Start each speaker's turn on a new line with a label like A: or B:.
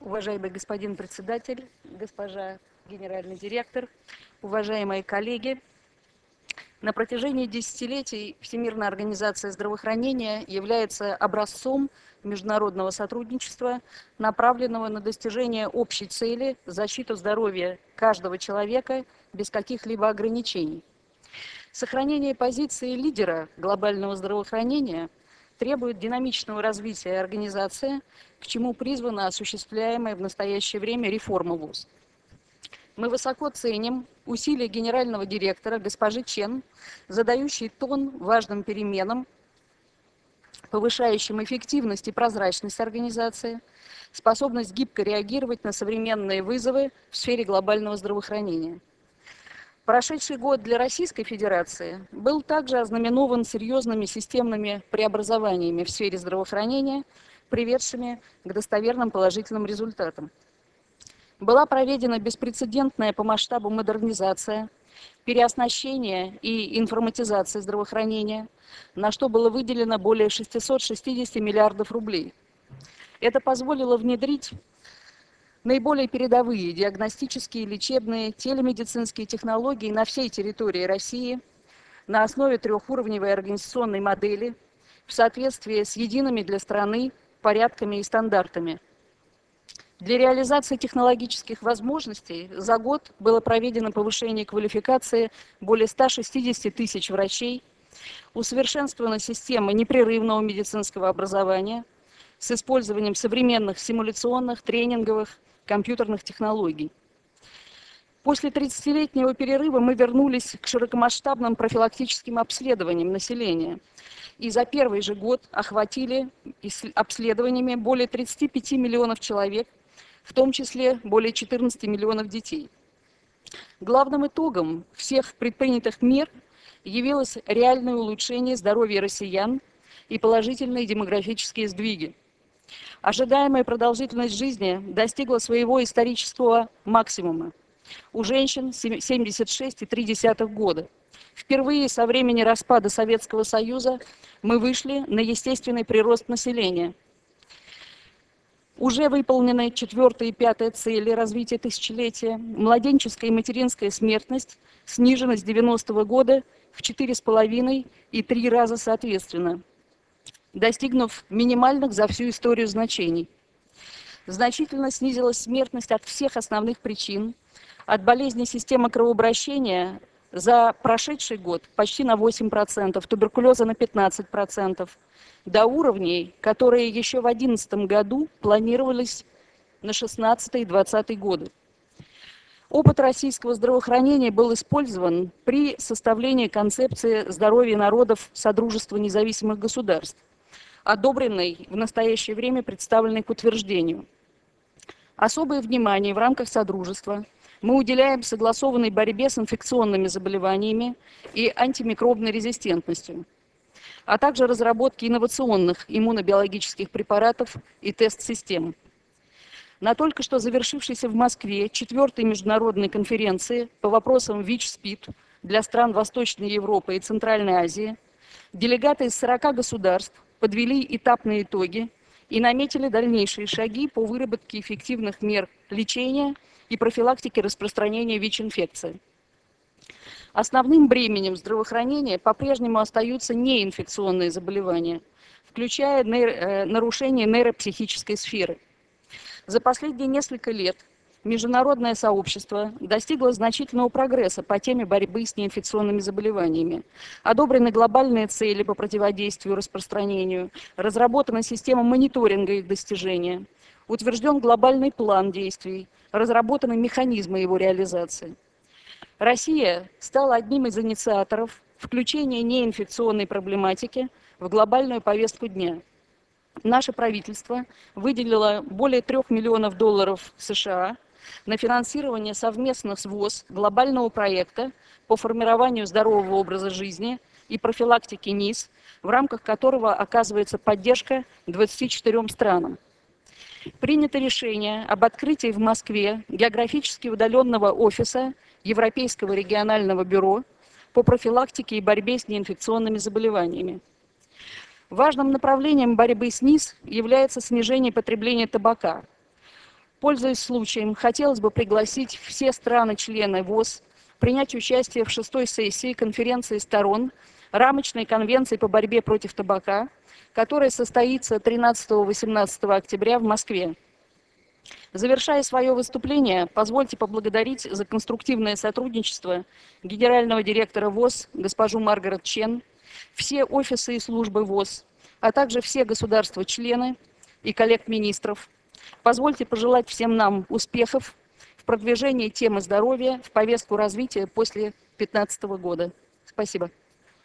A: Уважаемый господин председатель, госпожа генеральный директор, уважаемые коллеги, на протяжении десятилетий Всемирная организация здравоохранения является образцом международного сотрудничества, направленного на достижение общей цели – защиту здоровья каждого человека без каких-либо ограничений. Сохранение позиции лидера глобального здравоохранения требует динамичного развития организации, к чему призвана осуществляемая в настоящее время реформа ВОЗ. Мы высоко ценим усилия генерального директора госпожи Чен, задающей тон важным переменам, повышающим эффективность и прозрачность организации, способность гибко реагировать на современные вызовы в сфере глобального здравоохранения. Прошедший год для Российской Федерации был также ознаменован серьезными системными преобразованиями в сфере здравоохранения, приведшими к достоверным положительным результатам. Была проведена беспрецедентная по масштабу модернизация, переоснащение и информатизация здравоохранения, на что было выделено более 660 миллиардов рублей. Это позволило внедрить наиболее передовые диагностические, лечебные, телемедицинские технологии на всей территории России на основе трехуровневой организационной модели в соответствии с едиными для страны порядками и стандартами. Для реализации технологических возможностей за год было проведено повышение квалификации более 160 тысяч врачей, усовершенствована система непрерывного медицинского образования с использованием современных симуляционных, тренинговых, компьютерных технологий. После 30-летнего перерыва мы вернулись к широкомасштабным профилактическим обследованиям населения и за первый же год охватили обследованиями более 35 миллионов человек, в том числе более 14 миллионов детей. Главным итогом всех предпринятых мер явилось реальное улучшение здоровья россиян и положительные демографические сдвиги. Ожидаемая продолжительность жизни достигла своего исторического максимума. У женщин 76,3 года. Впервые со времени распада Советского Союза мы вышли на естественный прирост населения. Уже выполнены 4-я и 5-я цели развития тысячелетия. Младенческая и материнская смертность снижена с 90-го года в 4,5 и 3 раза соответственно, достигнув минимальных за всю историю значений. Значительно снизилась смертность от всех основных причин, от болезней системы кровообращения за прошедший год почти на 8%, туберкулеза на 15%, до уровней, которые еще в 2011 году планировались на 2016 и 2020 годы. Опыт российского здравоохранения был использован при составлении концепции здоровья народов Содружества независимых государств, одобренной в настоящее время, представленной к утверждению. Особое внимание в рамках Содружества мы уделяем согласованной борьбе с инфекционными заболеваниями и антимикробной резистентностью, а также разработке инновационных иммунобиологических препаратов и тест-систем. На только что завершившейся в Москве 4-й международной конференции по вопросам ВИЧ-СПИД для стран Восточной Европы и Центральной Азии делегаты из 40 государств подвели этапные итоги и наметили дальнейшие шаги по выработке эффективных мер лечения и профилактики распространения ВИЧ-инфекции. Основным бременем здравоохранения по-прежнему остаются неинфекционные заболевания, включая нарушения нейропсихической сферы. За последние несколько лет международное сообщество достигло значительного прогресса по теме борьбы с неинфекционными заболеваниями. Одобрены глобальные цели по противодействию распространению, разработана система мониторинга их достижения, утвержден глобальный план действий, разработаны механизмы его реализации. Россия стала одним из инициаторов включения неинфекционной проблематики в глобальную повестку дня. Наше правительство выделило более $3 миллионов США на финансирование совместно с ВОЗ глобального проекта по формированию здорового образа жизни и профилактике НИС, в рамках которого оказывается поддержка 24 странам. Принято решение об открытии в Москве географически удаленного офиса Европейского регионального бюро по профилактике и борьбе с неинфекционными заболеваниями. Важным направлением борьбы с НИС является снижение потребления табака. Пользуясь случаем, хотелось бы пригласить все страны-члены ВОС принять участие в 6-й сессии конференции сторон Рамочной конвенции по борьбе против табака, которая состоится 13-18 октября в Москве. Завершая свое выступление, позвольте поблагодарить за конструктивное сотрудничество генерального директора ВОС госпожу Маргарет Чен, все офисы и службы ВОС, а также все государства-члены и коллег-министров. Позвольте пожелать всем нам успехов в продвижении темы здоровья в повестку развития после 2015 года. Спасибо.